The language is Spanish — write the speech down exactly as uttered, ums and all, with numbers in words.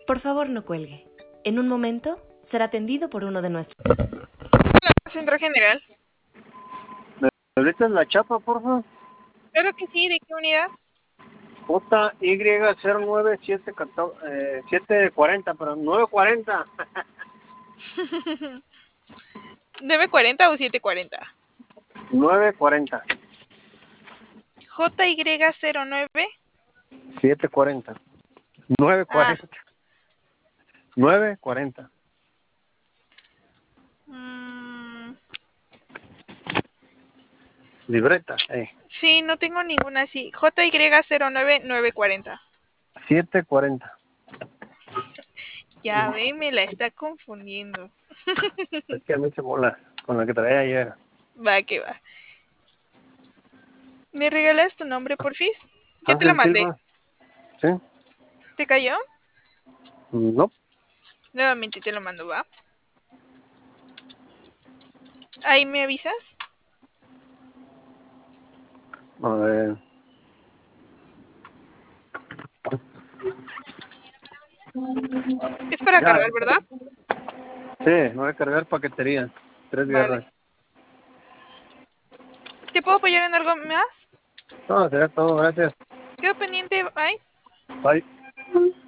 Por favor, no cuelgue. En un momento será atendido por uno de nuestros... Centro General. Ahorita es la chapa, por favor. Claro que sí, ¿de qué unidad? J Y cero nueve siete cuarenta, pero nueve cuarenta. ¿nueve cuarenta o siete cuarenta? nueve cuarenta. J Y cero nueve. siete cuarenta. nueve Ah. cuarenta. nueve cuarenta. Mm, Libreta, eh. sí, no tengo ninguna así. J Y cero nueve nueve cuarenta. siete cuarenta. Ya ve, me la está confundiendo. Es que a mí se mola con la que traía ayer. Va, que va. ¿Me regalas tu nombre, porfis? Ya te lo Ángel mandé. Silva. ¿Sí? ¿Te cayó? No. Nuevamente te lo mando, ¿va? Ahí me avisas. A ver. Es para Ya. cargar, ¿verdad? Sí, voy a cargar paquetería. Tres guerras. Vale. ¿Te puedo apoyar en algo más? No, será todo, gracias. Quedo pendiente, bye. Bye.